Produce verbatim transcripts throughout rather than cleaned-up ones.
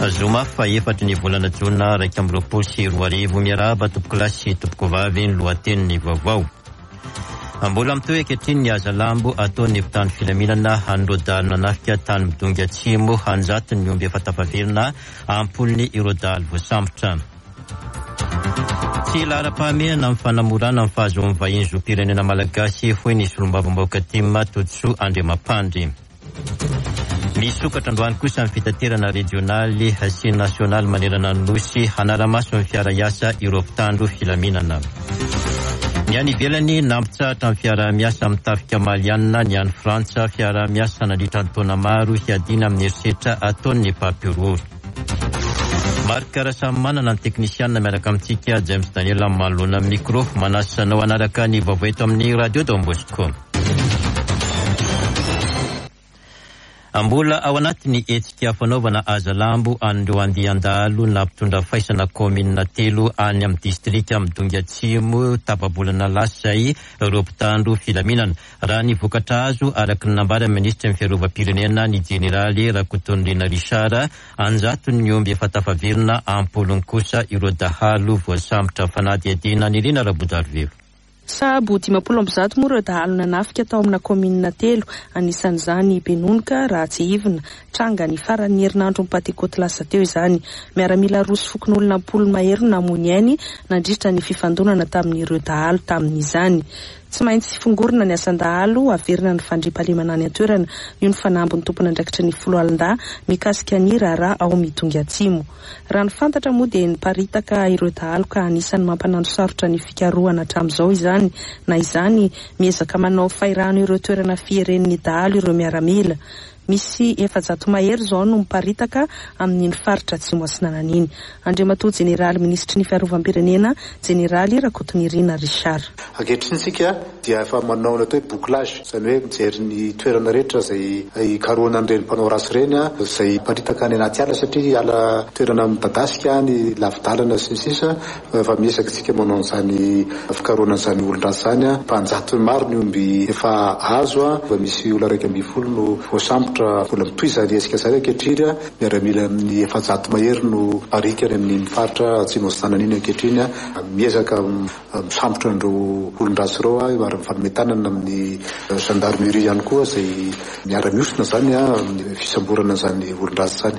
Zoma fa efatra ny volana jona raika amby roapolo sy roa arivo miarahaba tompoko lahy sy tompoko vavy ny lohateniny vaovao. Mbola mitohy ankehitriny ny Azalambo ataon'ny mpitandro filaminana hanodalo nanafika tany midongy atsimo hanjato ny omby efa tafaverina ampolony ireo dalo voasambotra. Tsy lara-pahamehana amin'ny fanamorana amin'ny fahazoan'ny vahiny zoam-pirenena malagasy hoy ny solombavambahoaka Tima Todsoa Andriamampandry. Misokatra androany kosa amin'ny fitaterana regionaly sy nasionaly manerana ny nosy hanaramaso amin'ny fiara iasa ireo mpitandro filaminana. Ny any ivelany nampitsahatra amin'ny fiara-miasa amin'ny tafika malianina ny any Frantsa fiara-miasa nandritra ny taona maro hiadina amin'ny herisetra ataon'ny papirory. Maro kara samy manana ny teknisianina miaraka amintsika James Daniel amin'ny manoloana amin'ny micro manasanao anaraka ny vaovao eto amin'ny Radio Don Bosco. Mbola ao anatin'ny hetsika fanaovana Azalambo an'ireo andian-dalo na mpitondra faisana komina telo any amin'ny distrika midongy atsimo tapabolana lasay ireo mpitandro filaminana. Raha ny vokatra azo araky ny nambara ministra ny fiarovam-pirenena ny jeneraly Rakotondrina Richard anjato ny omby efa tafaverina ampolony kosa ireo dahalo voasambotra fanady adina ny Rina Rabodarivelo. Sabo dimapolo amby zato moa ireo dahalo nanafika tao amina komina telo anisan'izany Benonika Ratsihivina tranga ny faran'ny herinandro mipatekoty lasa teo izany miaramila roso fokon'olona mpolo mahery namony ainy nandritra ny fifandonana tamin'ireo dahalo tamin'izany. Tsy maintsy fongorina ny asan-dahalo averina ny fandriam-pahalemana ny atoerana io ny fanambo ny tompona andraikitra ny folo alin-da mikasika ny raharaha ao midongy atsimo. Raha ny fantatra moa dia niparitaka ireo dahalo ka anisan'ny mampanandro sarotra ny fikarohana hatramin'izao izany na izany miezaka manao fairano ireo toerana fieren'ny dahalo ireo miaramila. Misy efajato mahery zao no miparitaka amin'ny faritra atsimo Antsinanan'iny. Andriamatoa Jeneraly Ministry ny Fiarovam-pirenena Jeneraly Rakotondrina Richard. Ankehitriny sika dia efa manao atao hoe bouclage, izany hoe mijery ny toerana rehetra izay ikarohana an'ireny mpanao rasy ireny izay miparitaka any anaty ala satria ala toerana midadasika ny lavidalana sy ny sisa efa miezaka tsika manao an'izany fikarohana an'izany olon-drasy izany mpanjato maro ny omby efa azo a misy olona raika ambin'ny folo no voasambotra vola mitoy izany esika izany ankehitriny miaramila amin'ny efajato mahery no arikany amin'ny faritra atsimo Antsinanan'iny ankehitriny miezaka misambotra an'ireo olon-drasy ireo ary mifanometanana amin'ny gendarmerie ihany koa izay miara-miosona zany amin'ny fisamborana izany olon-drasy izany.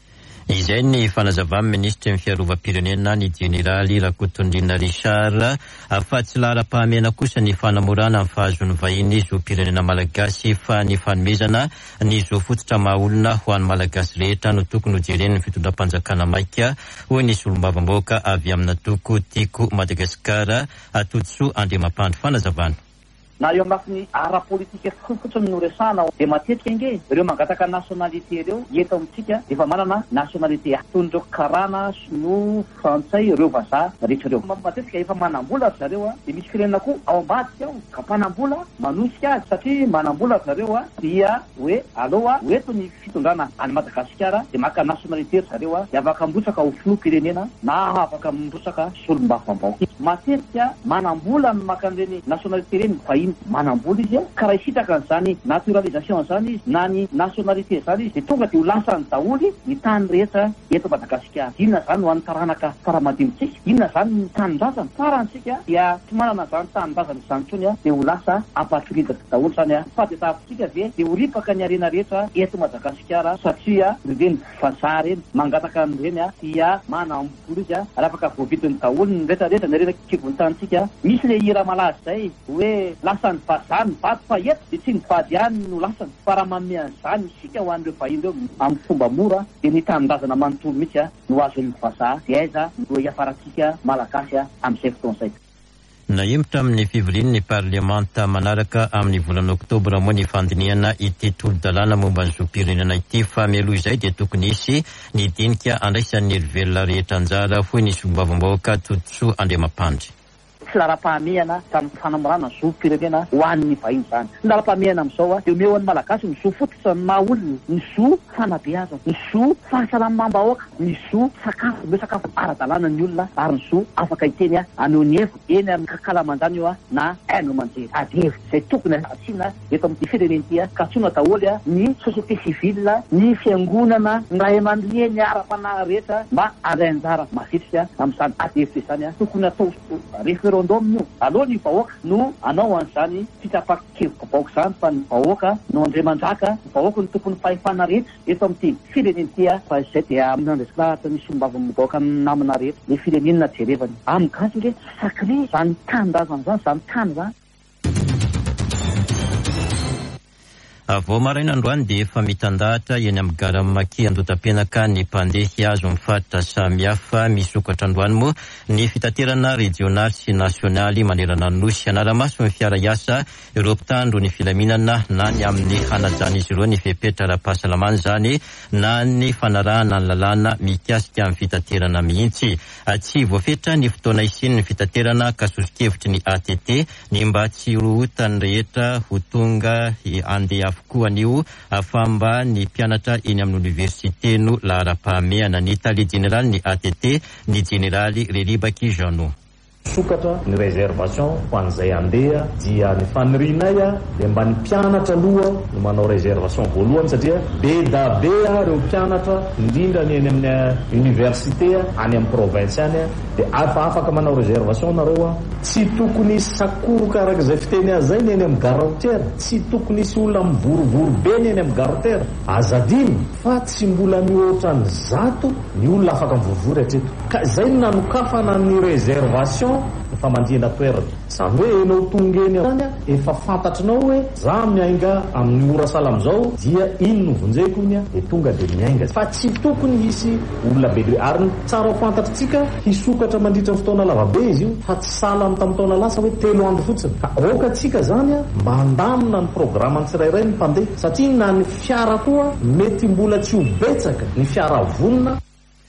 Izay ny fanazavamy ministra ny fiarovam-pirenena ny jeneraly Rakotondrina Richard fa tsy lara-pahamehana kosa ny fanamorana amin'ny fahazon'ny vahiny zoam-pirenena malagasy fa ny fanomezana ny zo fototra mahaolona ho an'ny malagasy rehetra no tokony ho jeren'ny fitondram-panjakana maika hoy ny solombavambahoaka avy amina toko Tiko Madagasikara Todsoa Andriamampandry fanazavana. Na eo amin'ny ara-politika fotsiny no resana dia matetika inge ireo mangataka nationalité ireo eto amintsika efa manana nationalité tondro karana sinoa frantsay ireo vazaha rehetra ireo matetika efa manambola zareo dia misy firenena koa ao ambadika ao ka mpanambola manosika azy satria manambola zareo dia hoe aloha eto ny fitondrana any Madagasikara dia maka nationalité zareo dia afaka mbotsaka ho filoham-pirenena na afaka mbotsaka solombavambahoaka. Matetika manambola ny maka an'ireny nationalité ireny fahiny manambola izy ka raha isitraka an'izany naturalisation zany izy na ny nationalité zany izy dia tonga dia ho lasany daholo ny tany rehetra eto Madagasikara. Inona zany ho an'ny taranaka faramadimitsika, inona zany ny tanindrazana farantsika dia tsy manana zany tanindrazana izany tsony dia ho lasa ampatroridaka daholo zany fa dia tahapotsika ve dia ho ripaka ny arena rehetra eto Madagasikara satria ireny vazaha reny mangataka an'ireny dia manambola izy raha afaka voavidiny daholo ny rehetrarehetra ny arena kivon-tanitsika. Misy le hira malaza zay hoe lasa ny vazaha ny vady fa eto dia tsy ny vady ihany no lasany fa raha manome an'izany isika ho an'ireo vahiny ireo amin'ny fomba mora dia ny tanindrazana manontolo mihitsy no azon'ny vazaha dia aiza no hiafaratsika malagasy amin'izay fotoana izay. Naimitra amin'ny fivoriany ny parlemanta manaraka amin'ny volana oktobra moa ny fandiniana ity tolo-dalàna momba ny zoam-pirenena ity fa mialoha izay dia tokony hisy ny dinika andraisan'ny velona rehetra anjara hoy ny solombavambahoaka Todsoa Andriamampandry. misy laram-pahamehana samy fanamorana ny zoom-pirenena ho an'ny vahiny zany. Ny laram-pahamehana amin'izao a eo meo ny malagasy ny zo fototra ny maha olona, ny zo fanabeazana, ny zo fahasalamam-bahoaka, ny zo sakafo me sakafo ara-dalàna ny olona, ary ny zo afaka hiteny a aneo ny hevo eny amin'ny kakalamanjany io a na haino manjery adhevo izay tokony asiana eto amin'ity firenena ity a ka tsona daholo a ny société civile, ny fiangonana, ny ray aman-dreny, ny ara-panahy rehetra mba andraynjara mafitrika amin'izany adhevo izany a tokony atao référendum io aloha ny vahoaka no anao an'izany fitsapan-kevi-bahoaka izany fa ny vahoaka no andre manjaka, ny vahoaka ny tokony fahefana rehetra eto amin'ity firenena ity a fa izay dia nandresika lahatra ny sombavim-bahoaka namana rehetra ny firenena jerevany amin'ny gasy nge sakri zany tanindrazana zany zany tany zany. Vao maraina androany dia efa mitandahatra eny amin'ny garamaki andotam-penaka ny mpandehy azo amin'ny faritra samihafa misokatra androany moa ny fitaterana regionaly sy nasionaly manerana ny nosy anaramaso ny fiara iasa ireo mpitandro ny filaminana na ny amin'ny hanajana izy ireo ny fepetra ara-pahasalamana zany na ny fanarahana ny lalàna mikasika amin'ny fitaterana mihitsy. Tsy voafetra ny fotoana isiny ny fitaterana ka sosokevitry ny A T T ny mba tsy rohotany rehetra ho tonga andeha avokoa anio afamba ny mpianatra eny amin'ny université no lahara-pahamehana ny tali generaly ny A T T ny generaly Relibaki Jano. Sokatra ny réservation ho an'izay andeha dia ny fanirinay a dia mba ny mpianatra aloha no manao réservation voalohany satria be da be a reo mpianatra indrindra ny eny amin'ny université any amin'ny province any a dia afa afaka manao réservation nareo a tsy tokony sakoroka arak'izay fiteny azay ny eny amin'ny gare routière, tsy tokony isy olona mivorovoro be ny eny amin'ny gare routière azadiny fa tsy mbola mihoatra ny zato ny olona afaka mivorovoro hatreto ka zay no nanokafana ny réservation fa mandina toerana zany hoe enao tonga eny any efa fantatrinao hoe za miainga amin'ny ora salam zao dia ino no vonjeko iny a dia tonga dia miainga fa tsy tokony hisy olona be be ary tsara ho fantatritsika hisokatra mandritra ny fotoana lavabe izy io fa tsy salamy tamin'ny taona lasa hoe telo andro fotsiny ka aoka tsika zany a mba andamina ny programany tsirairay ny mpandeha satria na ny fiara koa mety mbola tsy ho betsaka ny fiara vonona.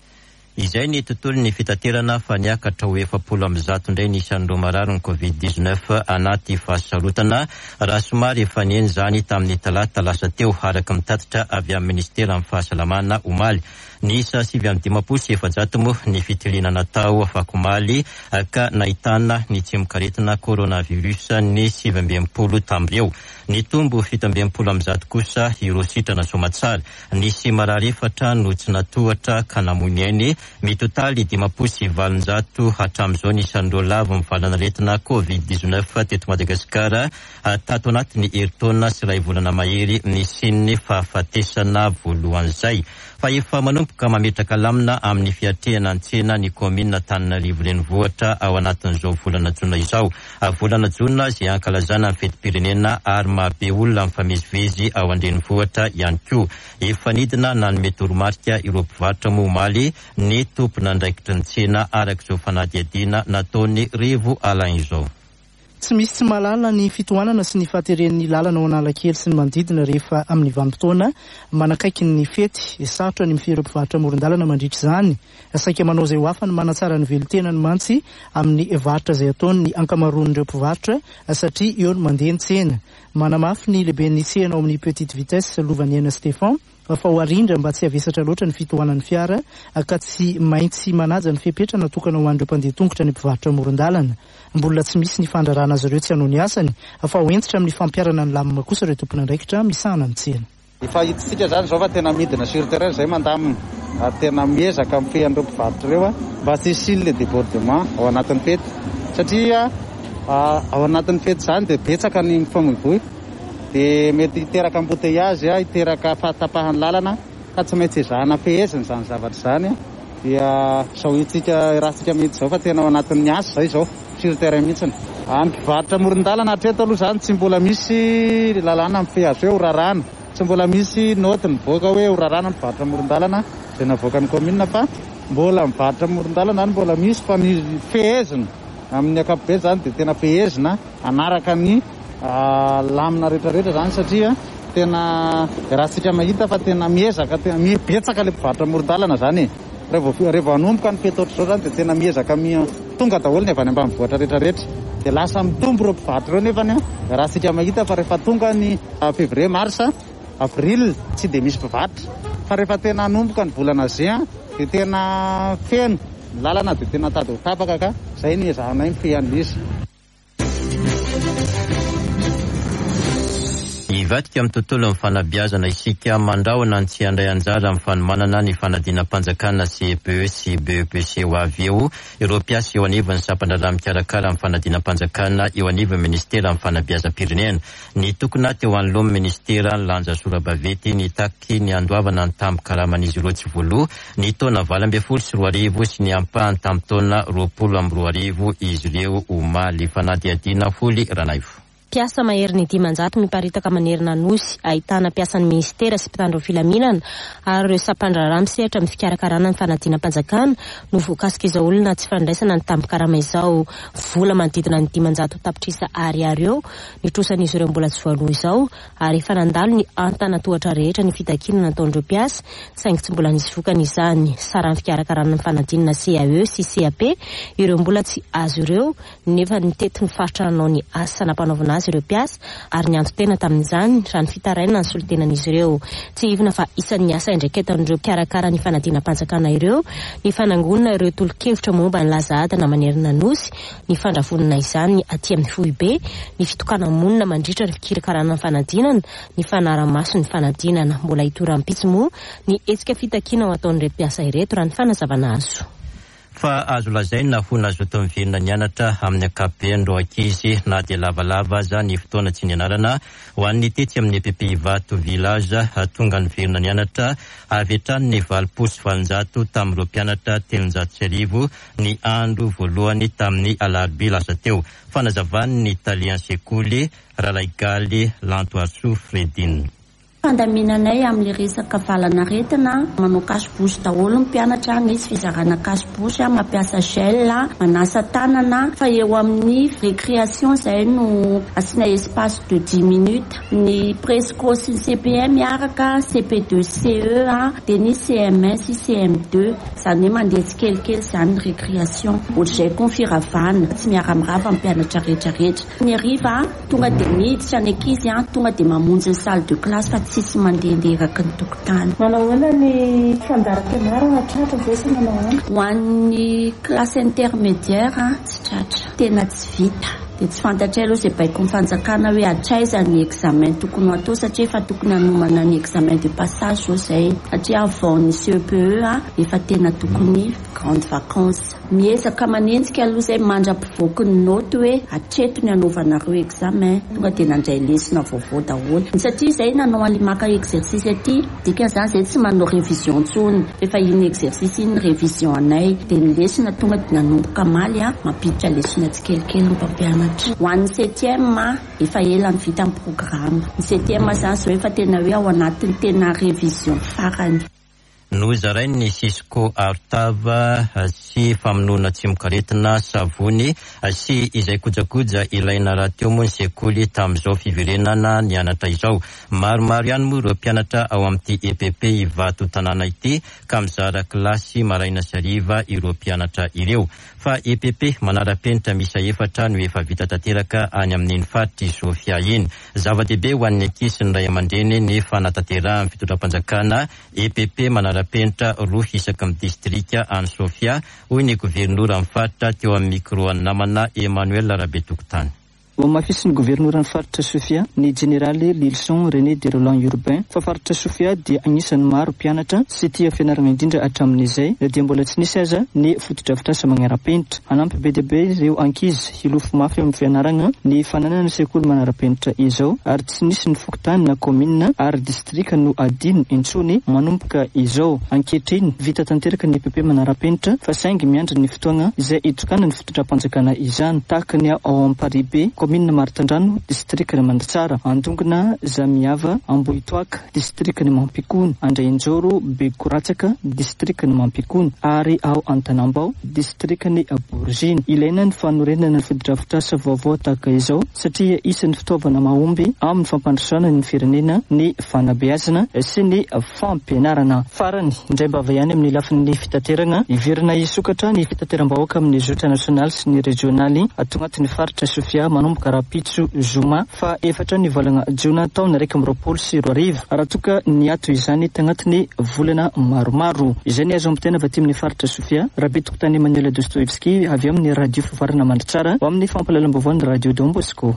Izay ny tontolo ny fitaterana fa niakatra ho efapolo amby zato indray ny isan'ireo marary ny covid dix-neuf anaty fahasarotana raha somary efa nieny zany tamin'ny talata lasa teo araka mitatitra avy amin'ny ministera amin'ny fahasalamana omaly. Ny isa sivy amby dimampolo sy efajato moa ny fitiliana natao afakomaly ka nahitana ny tsy mikaretina coronavirus ny sivy amby enimpolo tambreo. Ny tombo fito amby enimpolo amby zato kosa ireo sitrana somatsara. Nisy marary efatra no tsy natohatra ka namony eny. Mitotaly dimampolo sy valonjato hatramin'izao ny isan'ireo lavo mivalana retina covid dix-neuf teto Madagasikara tato anatin'ny herintaona sy iray volana mahery ny sininy fahafatesana voalohan'izay. Fa efa manomboka mametraka lamina amin'ny fiatrehana an-tsena ny komina Antananarivo renivohitra ao anatin'izao volana jona izao. Volana jona izay ankalazana amin'ny fetim-pirenena ary mahabe olona mifamezivezy ao an-drenivohitra ihany koa. Efa nidina nanome toromarika ireo mpivarotra moa omaly ny tompona andraikitry ny tsena arak'izao fanadihadiana nataony Revo Alain izao. Tsy misy tsy mahalala ny fitohanana sy ny fahateren'ny lalana ao Analakely sy ny manodidina rehefa amin'ny vanim-potoana manakaiky ny fety sarotra ny mifery mpivarotra amoron-dalana mandritra izany. Saika manao izay ho afany manatsara ny velon-tena ny mantsy amin'ny varotra izay ataony ny ankamaroan'ireo mpivarotra satria eo no mandeha ny tsena. Manamafy ny lehiben'ny tsena ao amin'ny petite vitesse Lovany Aina Stefan fa ho arindra mba tsy avesatra loatra ny fitohanan'ny fiara ka tsy maintsy manaja ny fepetra natokana ho an'ireo mpandeha tongotra ny mpivarotra amoron-dalana. Mbola tsy misy ny fandrarana azy ireo tsy hanao ny asany fa ho entitra amin'ny fampiarana ny lamina kosa ireo tompona andraikitra misahana ny tsena. Efa hitantsika zany zao fa tena midina sur terrain zay mandamina ary tena miezaka amin'ny fean'ireo mpivarotra ireo mba tsy hisy le débordement ao anatin'ny fety satria ao anatin'ny fety zany dia betsaka ny mifamoivoy dia mety hiteraka embouteillage hiteraka fahatapahan'ny lalana ka tsy maintsy ezahana feheziny zany zavatra zany dia zao itsika rahatsika mety zao fa tena ao anatin'ny asa zay zao sur terrain mihitsiny. Any mpivarotra amoron-dalana hatreto aloha zany tsy mbola misy lalàna mifehy azy hoe ho rarana, tsy mbola misy noty mivoaka hoe ho rarana mpivarotra amoron-dalana zay navoaka ny commune fa mbola mivarotra amoron-dalana any mbola misy fa ny fehezina amin'ny akapobe zany dia tena fehezina anaraka ny lamina rehetrarehetra zany satria tena rahatsika mahita fa tena miezaka tena mibetsaka le mpivarotra amoron-dalana zany rehefa rehefa hanomboka ny fety ohatr'izao zany dia tena miezaka mi tonga daholo ny avy any ambanivohitra rehetrarehetra dia lasa mitombo ireo mpivarotra ireo nefany raha sika mahita fa rehefa tonga ny février marsa avril tsy dia misy mpivarotra fa rehefa tena anomboka ny volana juin dia tena feno ny lalana dia tena tady ho tapaka ka izay ny ezahanay mifehan'izy. Ivatika amin'ny tontolo ny fanabeazana isika mandraona ny tsy handray anjara amin'ny fanomanana ny fanadinam-panjakana C P E sy B E P C ho avy eo ireo mpiasa eo anivon'ny sampandalà mikarakara amin'ny fanadinam-panjakana eo anivon'ny ministera amin'ny fanabeazam-pirenena. Ny tokona teo anoloan'ny ministera ny lanja sorabavety ny taky ny andoavana ny tambokaraman'izy ireo tsy voaloha ny taona valo ambin'ny folo sy roa arivo sy ny ampahany tamin'ny taona roapolo amby roa arivo izy ireo omaly fanadihadiana foly ranaivo. Piasa mahery ny dimanjato miparitaka manerina nosy ahitana piasan'ny ministera sy mpitandro filaminana ary ireo sampandra misehatra amin'ny fikarakarana ny fanadinam-panjakana no voakasika izao olona tsy fandraisana ny tambon-karama izao vola manodidina ny dimanjato tapitrisa ariary eo nitrosan'izy ireo mbola tsy voaloha izao ary efa nandalo ny antana tohatra rehetra ny fitakiana nataon'ireo piasa saingy tsy mbola nisy vokana izany. Sara ny fikarakarana ny fanadinana C A E sy C A P ireo mbola tsy azo ireo nefa nitety ny faritra nanao ny asa nampanaovana azy ireo piasa ary ny anto tena tamin'izany raha ny fitaraina ny solotenan'izy ireo. Tsy ivona fa isan'ny asa indraiketan'ireo mpiarakara ny fanadinam-panjakana ireo ny fanangonana ireo tolo-kevitra momba ny lazahadana manerina nosy ny fandrafonana izany aty amin'ny fohy be ny fitokana monina mandritra ny fikirakarana ny fanadinana ny fanaramaso ny fanadinana mbola hitoram-pitsy moa ny etsika fitakiana ho ataon'ireo piasa ireto raha ny fanazavana azo. Fa azo lazaina ho nazoto miverina nianatra amin'ny ankapobeny ireo ankizy na dia lavalava aza ny fotoana tsy nianarana ho an'ny tetsy amin'ny E P P Ivato village tonga niverina nianatra avy hatrany ny valopolo sy valonjato tamin'ireo mpianatra telonjato sy arivo ny andro voalohany tamin'ny alarobia lasa teo. Fanazavany ny Italien sekoly Ralaigaly Lantoaso Fredine. Fandaminanay amin'ny resaka valanaretina manao kasibosy daholo mpianatra misy fizarana kasibosy mampiasa gel manasa tanana fa eo amin'ny récréation izay no asina espace de dix minutes ny presco sy ny C P M miaraka C P deux C E dia ny C M un sy C M deux izany hoe mandeha tsikelikely izany récréation ohatr'izay koa ny firavana tsy miara-mirava mpianatra rehetrarehetra. Ny hariva tonga dia miditra ny ankizy tonga dia mamonjy ny salle de classe fa tsisy mandehandeha eraky ny tokotany. Manao ahoana ny fandaharam-pianarana tratra ve sy manao ahoana? Ho an'ny classe intermédiaire tsy tratra, tena tsy vita. Dia tsy fantatray aloha izay baiko ny fanjakana hoe hatraiza ny examen tokony atao satria efa tokony hanomana ny examen de passage zao izay satria avant ny C E P E efa tena tokony grande vacances. Miezaka manenjika aloha izay mandra-pivoaky ny noty hoe hatreto ny hanaovanareo examen tonga dia nandray lesona vaovao daholo. Satria izay nanao alimaka exercice aty dikan'izany izay tsy manao révision intsony efa iny exercice iny révision anay dia ny lesona tonga dia nanomboka maly mampiditra lesona tsikelikely ny mpampianatra. Ho an'ny septième efa ela ny vita amin'ny programme. Ny septième zany zao efa tena hoe ao anatin'ny tena révision farany. Nozarainy ny Cisco Artava sy famonoana tsimokaretina savony sy izay kojakoja ilaina raha teo moa ny sekoly tamin'izao fiverenana nianatra izao. Maromaro ihany moa ireo mpianatra ao amin'ity E P P Ivato tanàna ity ka mizara kilasy maraina sy hariva ireo mpianatra ireo. Fa E P P manara-penitra misa efatra no efa vita tanteraka any amin'iny faritry Sofia iny. Zava-dehibe ho an'ny ankizy ny ray aman-dreny ny fanatanterahana fitondram-panjakana E P P manara pentra roa hisaka amin'ny distrika any Sofia hoy ny gouvernoura amin'ny faritra teo amin'ny micro any namana Emmanuel Rabe Tokotany. Mafisy ny gouvernoura ny faritra Sofia ny generaly Lilson René de Roland Urbain fa faritra Sofia dia agnisan'ny maro mpianatra sy tia fianarana indrindra hatramin'izay dia mbola tsy nisy aza ny fotodrafitrasa manara-penitra. Anampy be dia be ireo ankizy hilofo mafy amin'ny fianarana ny fananana ny sekoly manara-penitra izao ary tsy nisy ny fokotany na commune ary distrika no adino intsony manomboka izao. Ankehitriny vita tanteraka ny E P P manara-penitra fa saingy miandry ny fotoana izay itokana ny fototram-panjakana izany tahaka ny ao Amparibe komina Maritandrano, distrikny Mandatsara, Andongona, Zamiava, Ambohitoaka, distrikny Mampikony, Andrainjoro, Bekoratsaka, distrikny Mampikony, ary ao Antanambao, distrikny Boriziny. Ilaina ny fanorenana ny fotodrafitrasa vaovao tahaka izao satria isan'ny fitaovana mahomby amin'ny fampandrosoana ny firenena, ny fanabeazana sy ny fampianarana. Farany indray mbava ihany amin'ny lafin'ny fitaterana, iverina isokatra ny fitateram-bahoaka amin'ny zotra nasionaly sy ny regionaly ato anatin'ny faritra Sofia manomboka Rapitso Zoma fa efatra ny volana Jona taona raika amby roapolo sy roa arivo raha toka ny ato izany tagnatin'ny volana maromaro. Izay ny azo ampitena avy aty amin'ny faritra Sofia, Rabitoko tany Emmanuel Dostoevsky avy amin'ny radio fifarana Mandatsara ho amin'ny fampalalam-baovao ny radio Don Bosco.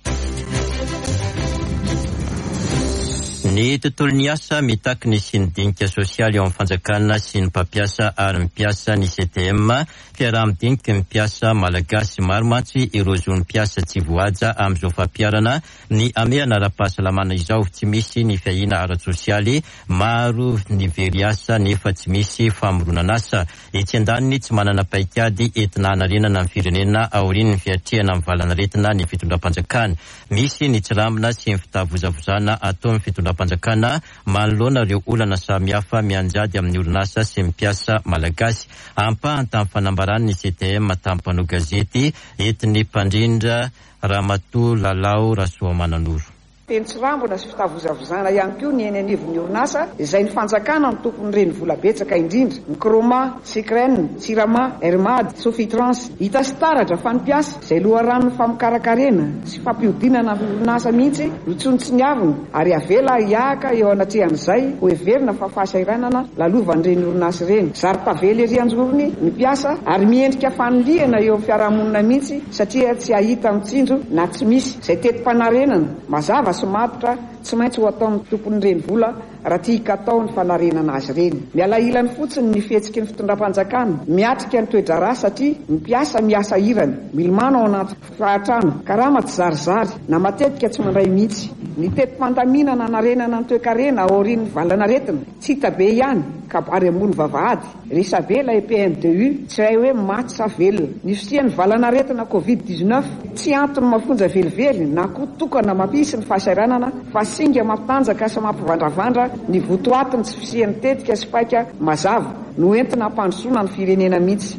Ny tontolon'ny asa mitaky ny sindinika sosialy eo amin'ny fanjakana sy ny mpampiasa ary mpiasa ny C T M fiaraha-midinika mpiasa malagasy maromantsy ireo zony mpiasa tsy voaja amin'izao fampiarana ny ameana ara-pahasalamana izao tsy misy ny fiahina ara-sosialy maro ny very asa nefa tsy misy famoronan'asa etsy andaniny tsy manana paikady entina hanarenana amin'ny firenena aorian'ny fiatrehana amin'ny valanaretina ny fitondram-panjakana misy ny tsiramina sy ny fitavozavozana atao amin'ny fitondram-panjakana manoloana ireo olana samihafa mianjady amin'ny orinasa sy mpiasa malagasy ampahany tamin'ny fanambarany ny C T M tampanao gazety entiny mpandrindra Ramatoa Lalao Rasoamananoro. Teny Tsirambona sy fitavozavozana ihany koa ny eny anivon'ny orinasa izay ny fanjakana ny tompony reny vola betsaka indrindra ny Kroma, Sikren, Sirama, Hermad, Sofitrans hita sy taratra fa ny mpiasa izay loharanony famokarakarena sy fampiodinana ny orinasa mihitsy nitsontsy ny aviny ary avela hiahaka eo anatrehan'izay ho heverina fa fahasairanana lalovan'ny reny orinasa reny. Zary-pavely ery-anjorony ny mpiasa ary miendrika fanoliana eo amin'ny fiarahamonina mihitsy satria tsy ahita mitsinjo na tsy misy izay tetim-panarenana mazava somatotra tsy maintsy ho ataon'ny tompony reny vola raha tiaka atao ny fanarenana azy reny. Miala ilany fotsiny ny fihetsiky ny fitondram-panjakana miatrika ny toe-draharaha satria mpiasa miasa irany milomano ao anaty fahatrano karama tsy zarizary na matetika tsy mandray mihitsy ny tetim-pandaminana narenana ny toe-karena aorian'ny valanaretina tsy hita be ihany ka ary ambony vavahady Risabela E P M D U tsy hay hoe maty sa velona. Ny fisian'ny valanaretina covid dix-neuf tsy antony mafonja velively na koa tokana mampisy ny fahasairanana fa singa mampitanjaka sy mampivandravandra ny votoatiny tsy fisian'ny tetika sy paika mazava no entina hampandrosoana ny firenena mihitsy.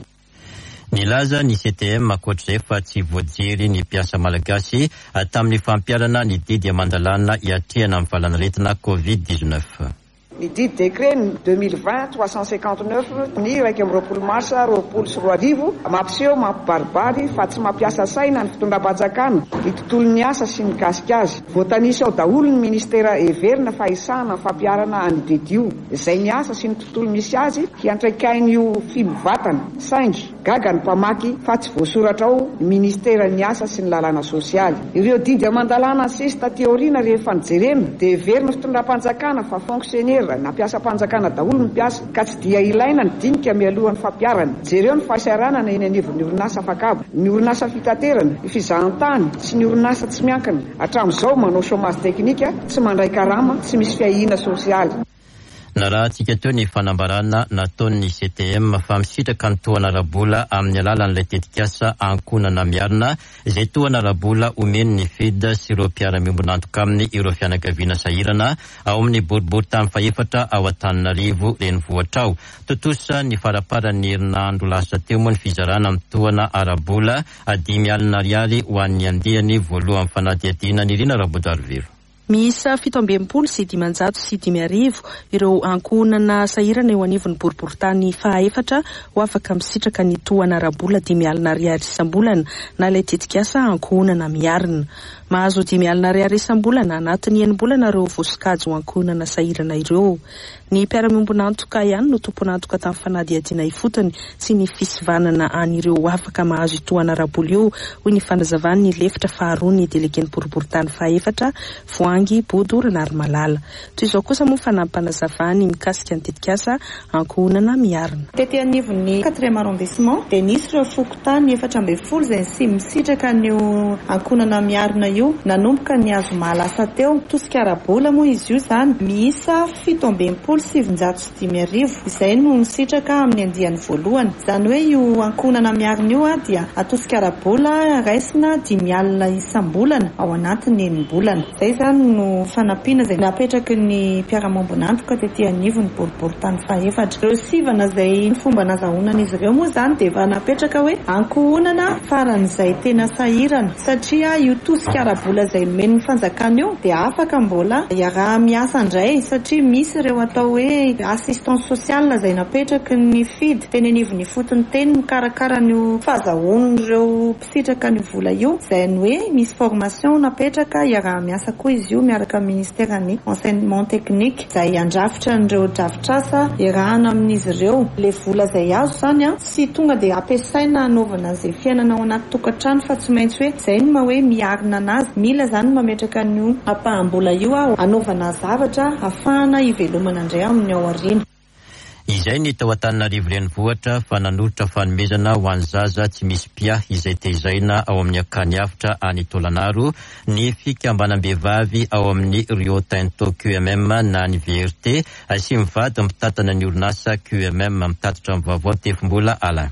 Nilaza ny C T M akoatr'izay fa tsy voajery ny mpiasa malagasy tamin'ny fampiarana ny didy amandalana hiatrehana amin'ny valanaretina covid dix-neuf. Ny didy décret deux mille vingt trois cent cinquante-neuf ny raika amby roapolo marsa roapolo sy roa arivo mampiseho mampibaribary fa tsy mampiasa saina ny fitondram-panjakana ny tontolon'ny asa sy ny gasikazy. Voatanisa ao daholo ny ministera heverina fahisana fampiarana any dedio izay ny asa sy ny tontolo misy azy hiantraikain'io fibovatana saingy gaga ny mpamaky fa tsy voasoratra ao ny ministera ny asa sy ny lalàna sosialy. Ireo didy amandalana sista teorina rehefa nijerena dia heverina fitondram-panjakana fa fonctionnaire na mpiasa-panjakana daholo ny mpiasa ka tsy dia ilaina ny dinika mialohan'ny fampiarana. Jereo ny fahasairanana eny anivon'ny orinasa fakabo, ny orinasa fitaterana, ny fizahantany sy ny orinasa tsy miankina. Hatramin'izao manao chômage teknika, tsy mandray karama, tsy misy fiahina sosialy. Na raha tsika teo ny fanambarana nataon'ny C T M fa misitraka ny tohana rabola amin'ny alalan'ilay tetikasa ankonana miarina izay tohana rabola omeny ny fida sy ireo mpiara-miombonantoka aminy ireo fianakaviana sahirana ao amin'ny boribory tamin'ny faefatra ao Antananarivo renivohitra ao. Totosa ny faraparan'ny herinandro lasa teo moa ny fizarana amin'ny tohana arabola dimy alina ariary ho an'ny andehany voalohan'ny fanadihadiana ny rina Rabodarivelo. Miisa fito amby enimpolo sy dimanjato sy dimy arivo ireo ankonana sahirana eo anivon'ny boriboritany fahaefatra ho afaka misitraka ny tohana rabola dimy alina ariary isam-bolana na ilay tetikasa ankonana miarina. Mahazo dimy alina ariary isam-bolana anatin'ny enim-bolana ireo voasokajy ankonana sahirana ireo. Ny mpiara-miombonantoka ihany no tomponantoka tamin'ny fanadihadiana ifotony sy ny fisivanana an'ireo afaka mahazo tohana rabola io hoy ny fanazavany lefitra faharoa ny delegen'ny boriboritany fahaefatra Voangy Bodorana ary Malala. Toy izao kosa moa fanampanazavany mikasika ny tetikasa ankonana miarina. Tety anivon'ny quatrième arrondissement dia nisy ireo fokotany efatra ambin'ny folo izay sy misitraka ny ankonana miarina io io nanomboka ny azo mahalasa teo. Tosika ara-bola moa izy io zany miisa fito amby enimpolo sivinjato sy dimy arivo izay no nisitraka amin'ny andiany voalohany. Zany hoe io ankonana miarina io a dia atosika ara-bola raisina dimy alina isam-bolana ao anatiny enim-bolana. Zay zany no fanampiana izay napetraky ny mpiara-mambonantoka tetỳ anivony boriboritany faefatra. Ireo sivana izay fomba nazahoanan'izy ireo moa zany dia efa napetraka hoe ankohonana faran'izay tena sahirana satria io tosika ara-bola izay nomeny ny fanjakana io dia afaka mbola iaraha miasa indray satria misy ireo atao hoe assistance sociale izay napetraky ny fidy teny anivony fotony teny mikarakara ny fahazahoan'ireo mpisitraka ny vola io izay ny hoe misy formation napetraka iaraha miasa koa izy io miaraka ministère ny enseignement technique izay andrafitra n'ireo drafitrasa iarahana amin'izy ireo le vola izay azo zany a sy tonga dia ampiasaina anaovana izay fiainana ao anaty tokantrano fa tsy maintsy hoe izay no ma hoe miarina anazy mila zany mametraka ny ampahambola io a anaovana zavatra ahafahana ivelomana indray amin'ny ao aoriana. Izay ny tao Antananarivo renivohitra fa nanolotra fanomezana ho an'ny zaza tsy misy pia izay tehizaina ao amin'ny akany avitra any Tolanaro ny fikambanam-behivavy ao amin'ny Rio Tinto Q M M na ny V R T sy mivady mitatana ny orinasa Q M M mitatitra amin'ny vaovao tefombola ala.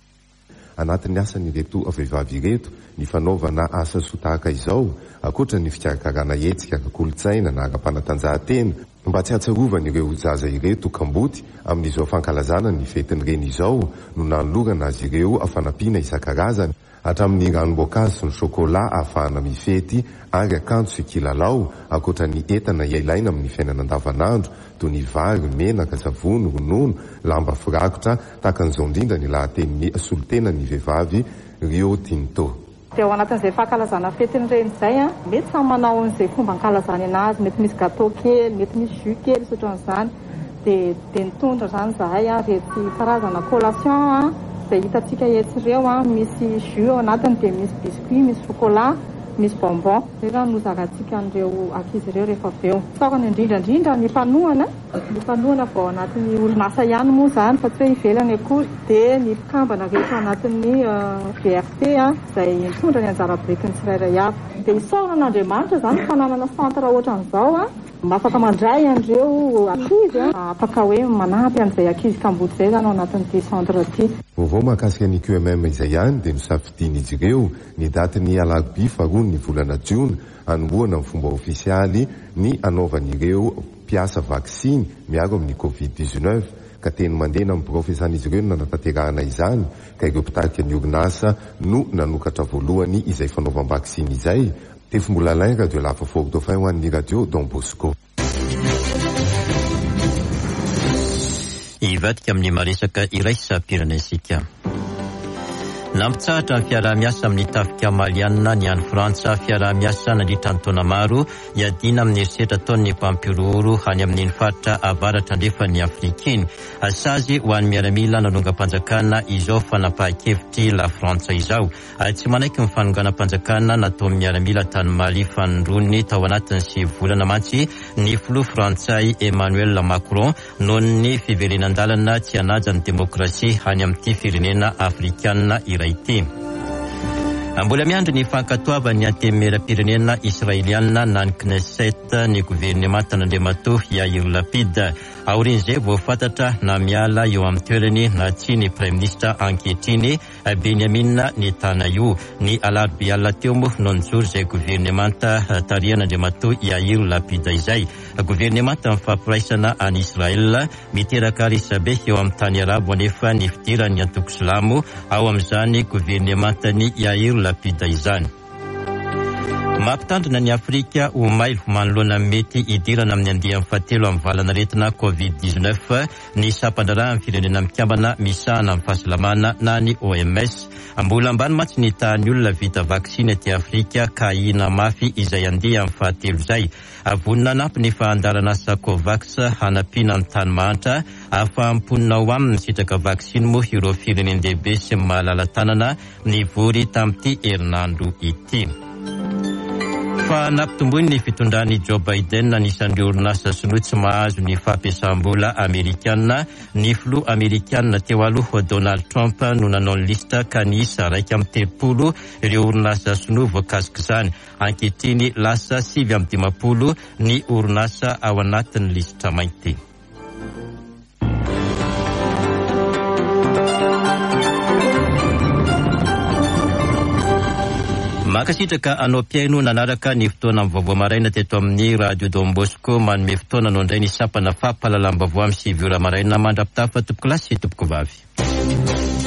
Anatin'ny asan'ireto vehivavy ireto ny fanaovana asa sotahaka izao akoatra ny fikarakarana hetsika ara-kolontsaina na ara-panatanjahantena mba tsy hatsarovana ireo zaza ireto kamboty amin'izao fankalazana ny fetin'ireny izao no nanolorana azy ireo afanampiana isan-karazany hatramin'ny ranom-boankazo sy ny shokola ahafahana mifety ary akanjo sy kilalao akoatra ny entana ilaina amin'ny fiainana andavanandro toy ny vary, menaka, savony, ronono, lamba firakotra tahaka an'izao indrindra ny lahatenin'ny solotena ny vehivavy Rio Tinto. Dia ao anatin'izay fankalazana fetin'ireny izay a mety samy manao an'izay fomba ankalazana anazy, mety misy gâteau kely, mety misy jus kely soatran'izany dia dia nitondra zany zahay a rety karazana collation a izay hitantsika etsireo a misy jus ao anatiny dia misy biscuit, misy chocolat, misy bonbon. Rehefa nozaratsika an'ireo ankizy ireo rehefa avy eo. Saorany indrindra indrindra ny mpanohana, ny mpanohana vao anatin'ny orinasa ihany moa zany fa tsy hoe ivelany akory dia ny mpikambana rehetra anatin'ny V R T a izay mitondra ny anjara bekin'ny tsirairay avy. Dia isaoran'Andriamanitra zany fananana centre ohatran'izao a afaka mandray an'ireo ankizy a afaka hoe manampy an'izay ankizy kamboty izay zany ao anatin'ity centre ity. Vaovao mahakasika ny Q M M izay ihany dia nosafidian'izy ireo ny datin'ny alarobia faharoa ny volana jiona hanombohana amin'ny fomba ofisialy ny anaovan'ireo mpiasa vaksiny miaro amin'ny covid dix-neuf ka teny mandena amin'ny profesan'izy ireo no nanatanterahana izany ka ireo mpitarika ny orinasa no nanokatra voalohany izay fanaovam-vaksiny izay. Tefombola Alain, Radio Lava Fort Dauphin ho an'ny radio Don Bosco. Ivadika amin'ny maresaka iray sampirana isika. Nampitsahatra ny fiaraha-miasa amin'ny tafika malianina ny any Frantsa fiaraha-miasa nandritra ny taona maro iadina amin'ny erisetra taon'ny mpampiroro any amin'ny faritra avaratra andrefany Afrika iny. Asazy ho an'ny miaramila nanonga-panjakana izao fanapahan-kevitry la Frantsa izao. Tsy manaiky ny fanonganam-panjakana natao miaramila tany Mali fanondrony tao anatiny sy volana mantsy ny filoha Frantsay Emmanuel Macron noho ny fiverenan-dalana tsy hanaja ny demokrasia any amin'ity firenena afrikanina ity. Mbola miandry ny fankatoavan'ny antemera-pirenena israeliana na ny Knesset ny gouvernemanta Nandriamato Yair Lapid. Aorian'izay voafantatra na miala eo amin'ny toerany na tsy ny Prime Ministre ankehitriny Benyamin Netanyahu. Ny alarobia alina teo moa no nijoro izay gouvernemanta tarihan'Andriamato Yair Lapid izay. Gouvernemanta mifampiraisana any Israel miteraka risabe eo amin'ny tany arabo anefa ny fidiran'ny antoko silamo ao amin'izany gouvernemantany Yair Lapid izany. Mampitandrina ny Afrika ho mailo manoloana mety idirana amin'ny andian'ny fahatelo amin'ny valana retina covid dix-neuf ny sampandraraha amin'ny firenena mikambana misahana amin'ny fahasalamana na ny O M S. Mbola ambany mantsy ny tahan'ny olona vita vaksiny aty Afrika ka hina mafy izay andeha amin'ny fahatelo izay. Vonina anampy ny fahandarana asa Covax hanampiana ny tany mahantra afahamponina ho aminy sitraka vaksiny moa ireo firenendehibe sy mahalala tanana nivory tamin'ity herinandro ity. Fa nampitombony ny fitondrany Joe Biden anisan'ireo orinasa sinoa tsy mahazo ny fampiasam-bola Amerikanina. Ny filoha Amerikanina teo aloha Donald Trump no nanao ny lista ka niisa raika amby telopolo ireo orinasa sinoa voakasiky izany. Ankehitriny lasa sivy amby dimapolo ny orinasa ao anatin'ny listra mainty. Makasitraka anao piaino nanaraka ny fotoana amin'ny vaovao maraina teto amin'ny Radio Don Bosco manome fotoana anao indray ny sapana fampahalalam-baovao amin'ny sivy ora maraina mandrapitafa tompoko lasy tompoko vavy.